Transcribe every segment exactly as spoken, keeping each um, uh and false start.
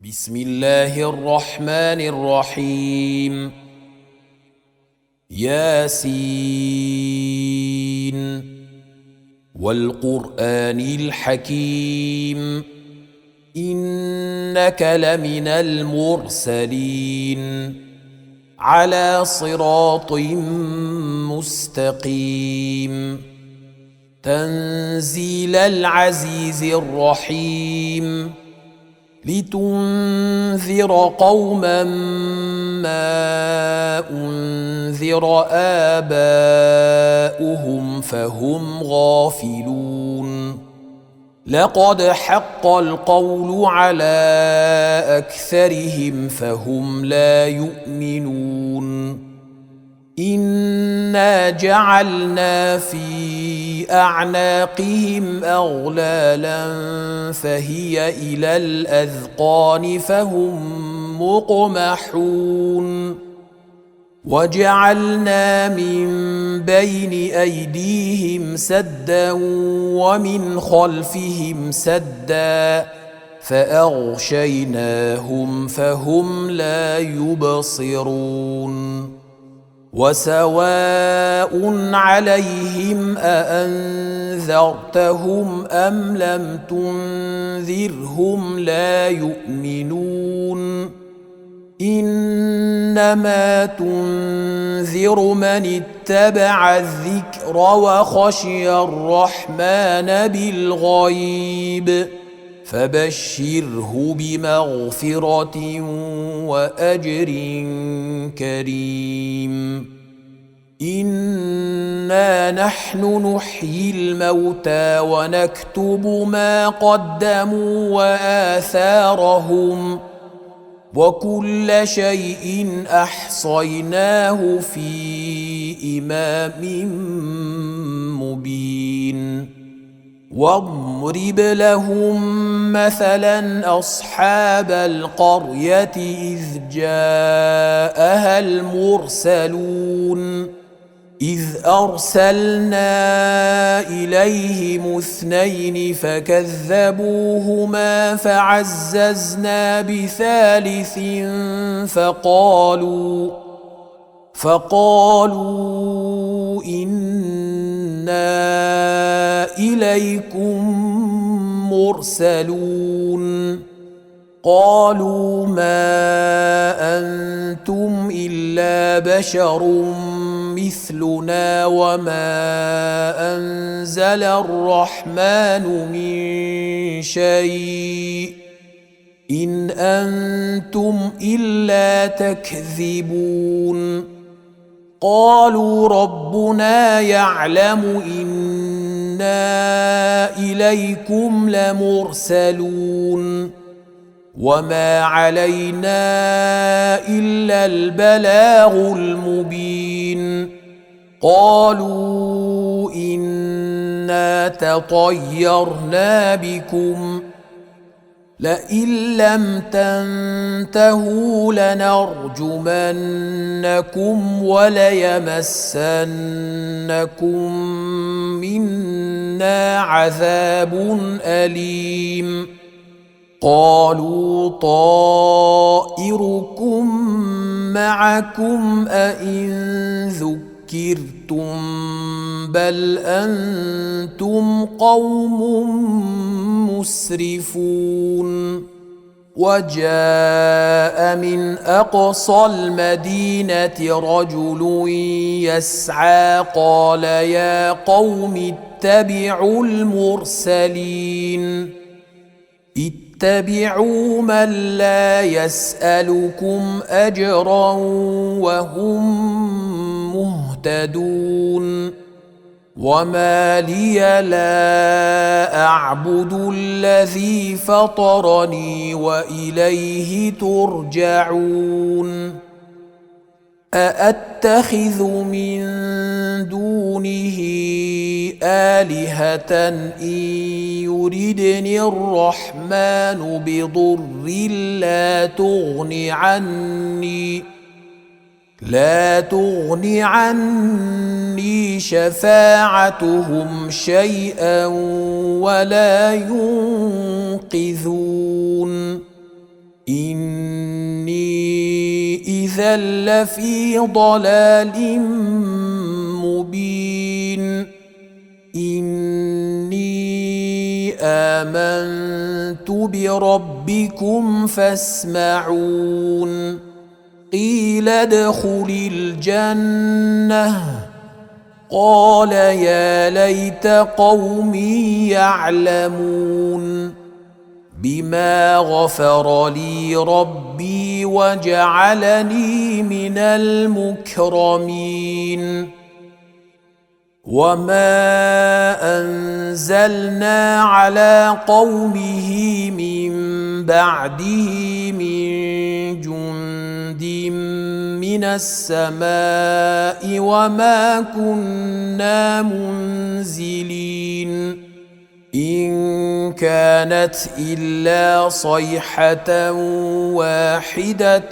بسم الله الرحمن الرحيم. ياسين والقرآن الحكيم إنك لمن المرسلين على صراط مستقيم تنزيل العزيز الرحيم لتنذر قوما ما أنذر آباؤهم فهم غافلون. لقد حق القول على أكثرهم فهم لا يؤمنون. إنا جعلنا في أعناقهم أغلالا فهي إلى الأذقان فهم مقمحون. وجعلنا من بين أيديهم سدا ومن خلفهم سدا فأغشيناهم فهم لا يبصرون. وسواء عليهم أأنذرتهم أم لم تنذرهم لا يؤمنون. إنما تنذر من اتبع الذكر وخشي الرحمن بالغيب فبشره بمغفرة وأجر كريم. إنا نحن نحيي الموتى ونكتب ما قدموا وآثارهم وكل شيء أحصيناه في إمام مبين. واضرب لهم مثلا أصحاب القرية إذ جاءها المرسلون إذ أرسلنا إليهم اثنين فكذبوهما فعززنا بثالث فقالوا فقالوا إنا إليكم مرسلون. قالوا ما أنتم إلا بشر مثلنا وما أنزل الرحمن من شيء إن أنتم إلا تكذبون. قالوا ربنا يعلم إنا إليكم لمرسلون وما علينا إلا البلاغ المبين. قالوا إنا تطيرنا بكم لئن لم تنتهوا لنرجمنكم وليمسنكم منا عذاب أليم. قالوا طائركم معكم أئن ذكرتم بل أنتم قوم مسرفون. وجاء من أقصى المدينة رجل يسعى قال يا قوم اتبعوا المرسلين اتبعوا من لا يسألكم أجرا وهم مهتدون. وما لي لا أعبد الذي فطرني وإليه ترجعون. أأتخذ من دونه آلهة إن يردني الرحمن بضر لا تغن عني لا تغن عني شفاعتهم شيئا ولا ينقذون. إني إذا لفي ضلال مبين إني آمنت بربكم فاسمعون قيل ادخل الجنة قال يا ليت قومي يعلمون بما غفر لي ربي وجعلني من المكرمين وما أنزلنا على قومه من بعده من جند من السماء وما كنا منزلين إن كانت إلا صيحة واحدة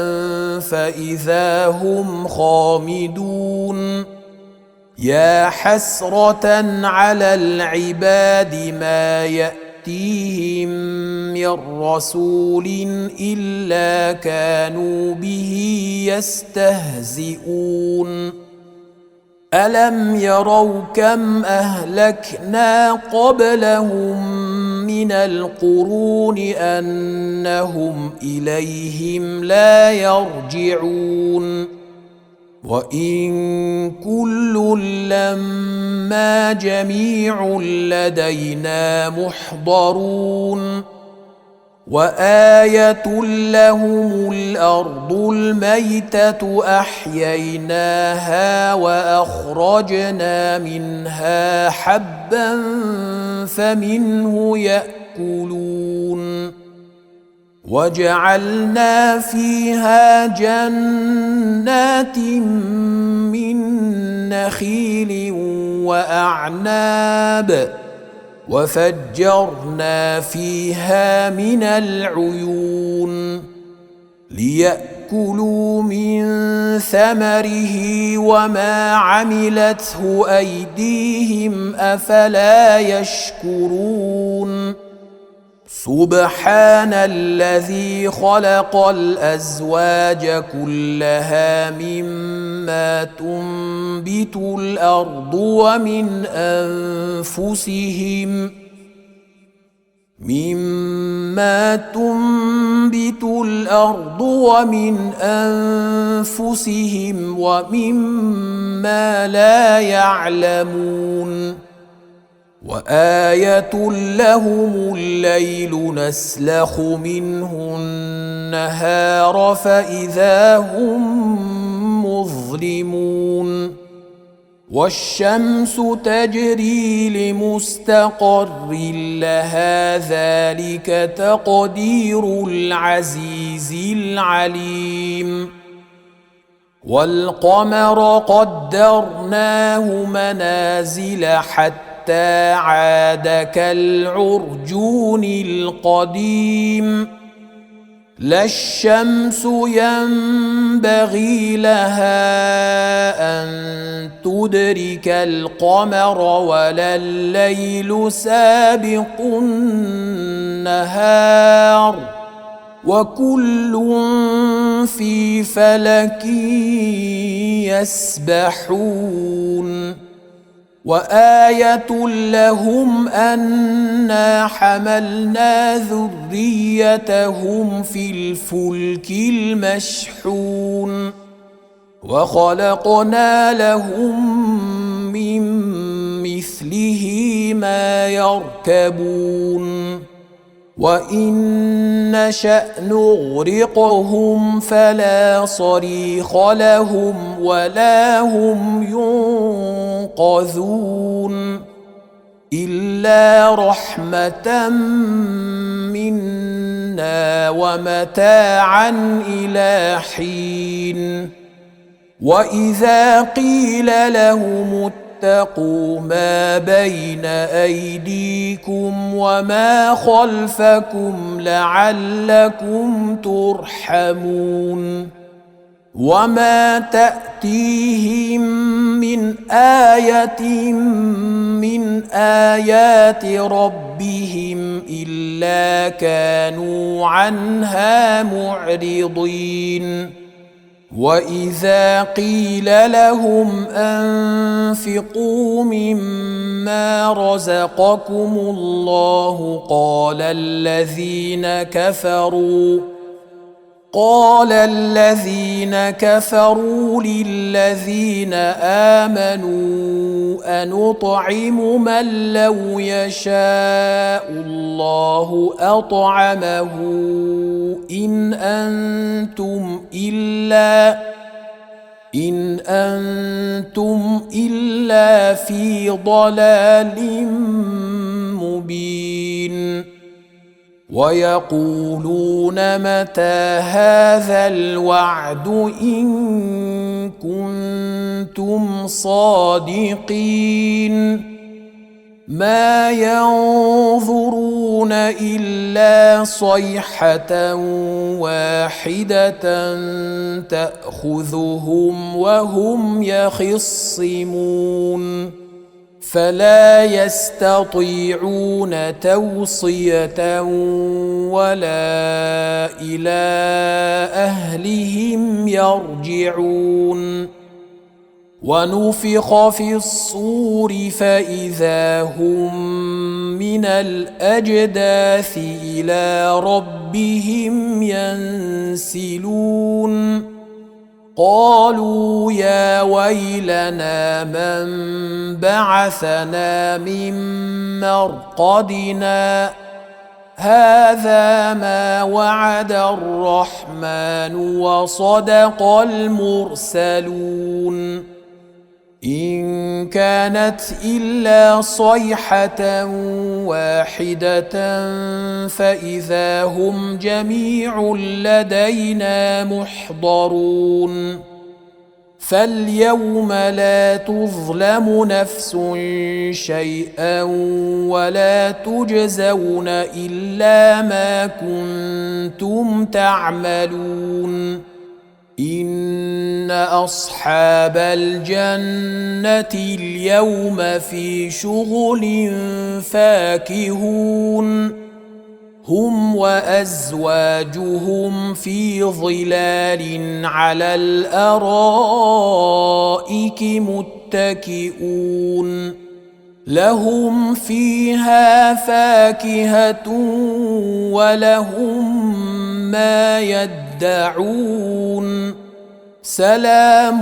فإذا هم خامدون يا حسرة على العباد ما يأتيهم من رسول إلا كانوا به يستهزئون ألم يروا كم أهلكنا قبلهم من القرون أنهم إليهم لا يرجعون وإن كل لما جميع لدينا محضرون وآية لهم الأرض الميتة أحييناها وأخرجنا منها حبا فمنه يأكلون وجعلنا فيها جنات من نخيل وأعناب وفجرنا فيها من العيون ليأكلوا من ثمره وما عملته أيديهم أفلا يشكرون سبحان الذي خلق الأزواج كلها مما تنبت الأرض ومن أنفسهم مما تنبت الأرض ومن أنفسهم ومما لا يعلمون وآية لهم الليل نسلخ منه النهار فإذا هم مظلمون والشمس تجري لمستقر لها ذلك تقدير العزيز العليم والقمر قدرناه منازل حتى حتى عاد كالعرجون القديم لا الشمس ينبغي لها أن تدرك القمر ولا الليل سابق النهار وكل في فلك يسبحون وآية لهم أنا حملنا ذريتهم في الفلك المشحون وخلقنا لهم من مثله ما يركبون وإن نشأ نغرقهم فلا صريخ لهم ولا هم ينقذون إلا رحمة منا ومتاعا إلى حين وإذا قيل لهم اتقوا ما بين أيديكم وما خلفكم لعلكم ترحمون وما تأتيهم من آية من آيات ربهم إلا كانوا عنها معرضين وإذا قيل لهم أنفقوا مما رزقكم الله قال الذين كفروا قال الذين كفروا للذين آمنوا أنطعم من لو يشاء الله أطعمه إن أنتم إلا إن أنتم إلا في ضلال مبين ويقولون متى هذا الوعد إن كنتم صادقين ما ينظرون إلا صيحة واحدة تأخذهم وهم يخصمون فلا يستطيعون توصية ولا إلى أهلهم يرجعون ونفخ في الصور فإذا هم من الأجداث إلى ربهم ينسلون قالوا يا ويلنا من بعثنا من مرقدنا هذا ما وعد الرحمن وصدق المرسلون إن كانت إلا صيحة واحدة فإذا هم جميع لدينا محضرون فاليوم لا تظلم نفس شيئا ولا تجزون إلا ما كنتم تعملون إن أصحاب الجنة اليوم في شغل فاكهون هم وأزواجهم في ظلال على الأرائك متكئون لهم فيها فاكهة ولهم ما يدعون سلام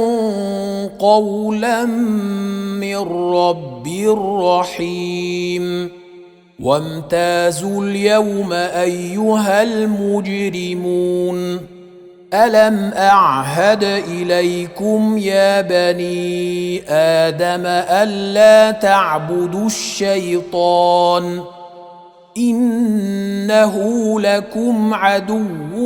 قولا من رب رحيم وامتازوا اليوم أيها المجرمون ألم أعهد إليكم يا بني آدم ألا تعبدوا الشيطان إنه لكم عدو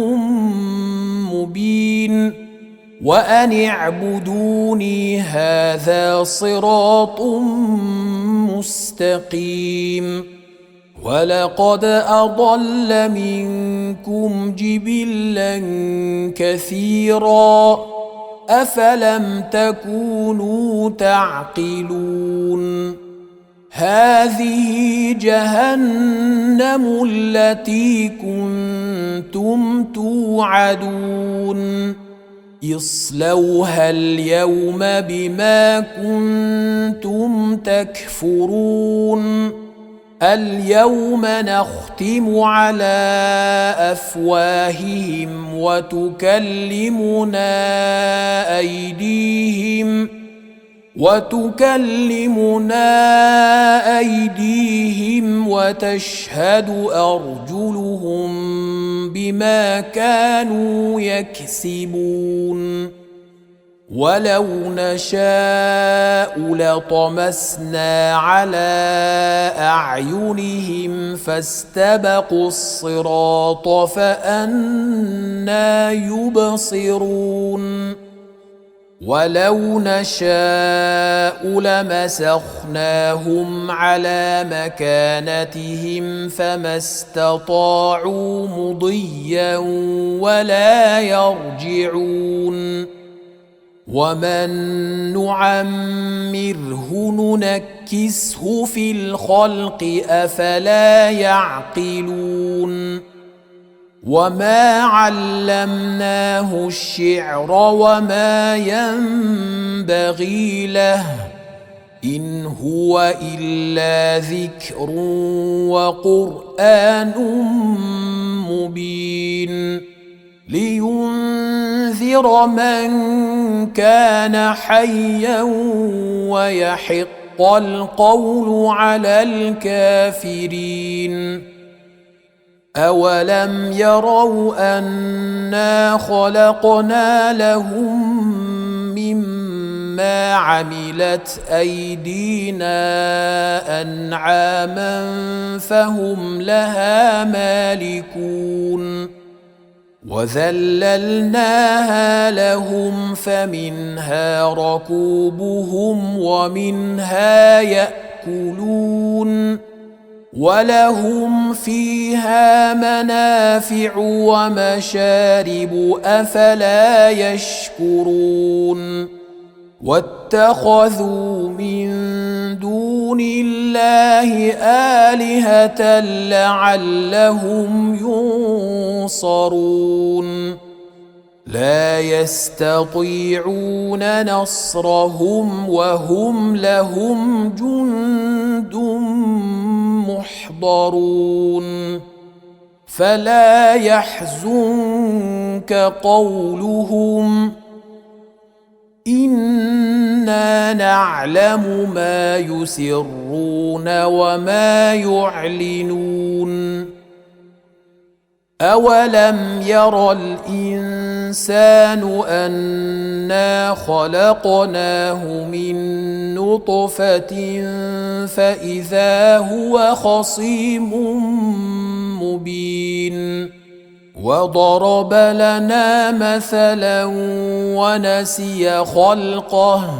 مبين وأن اعبدوني هذا صراط مستقيم ولقد أضل منكم جبلا كثيرا أفلم تكونوا تعقلون هذه جهنم التي كنتم توعدون اصلوها اليوم بما كنتم تكفرون اليوم نختم على أفواههم وتكلمنا أيديهم وتكلمنا أيديهم وتشهد أرجلهم بما كانوا يكسبون ولو نشاء لطمسنا على أعينهم فاستبقوا الصراط فأنى يبصرون ولو نشاء لمسخناهم على مكانتهم فما استطاعوا مضيا ولا يرجعون ومن نعمره ننكسه في الخلق أفلا يعقلون وما علمناه الشعر وما ينبغي له إن هو إلا ذكر وقرآن مبين لينذر من كان حيا ويحق القول على الكافرين أولم يروا أنا خلقنا لهم مما عملت أيدينا أنعاما فهم لها مالكون وذللناها لهم فمنها ركوبهم ومنها يأكلون ولهم فيها منافع ومشارب أفلا يشكرون واتخذوا من دون الله آلهة لعلهم ينصرون لا يستطيعون نصرهم وهم لهم جند محضرون فلا يحزنك قولهم إنا نعلم ما يسرون وما يعلنون أولم ير الإنسان أنا خلقناه من نطفة فإذا هو خصيم مبين وضرب لنا مثلا ونسي خلقه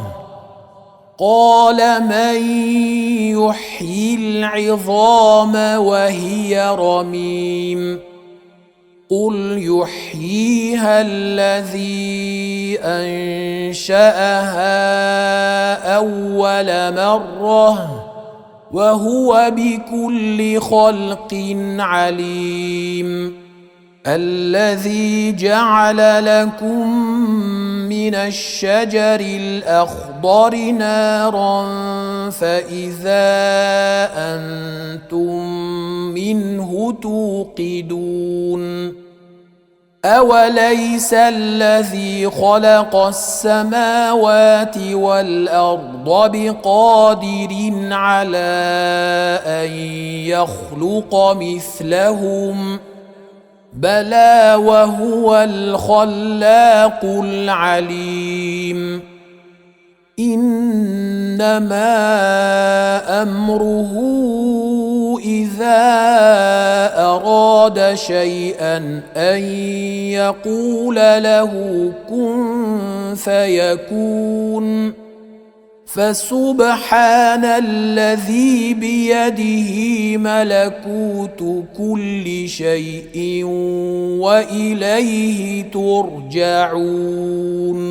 قال من يحيي العظام وهي رميم قل يحييها الذي أنشأها أول مرة وهو بكل خلق عليم الذي جعل لكم من الشجر الأخضر نارا فإذا أنتم منه توقدون أوليس الذي خلق السماوات والأرض بقادر على أن يخلق مثلهم بلى وهو الخلاق العليم إنما أمره إذا أراد شيئا أن يقول له كن فيكون فسبحان الذي بيده ملكوت كل شيء وإليه ترجعون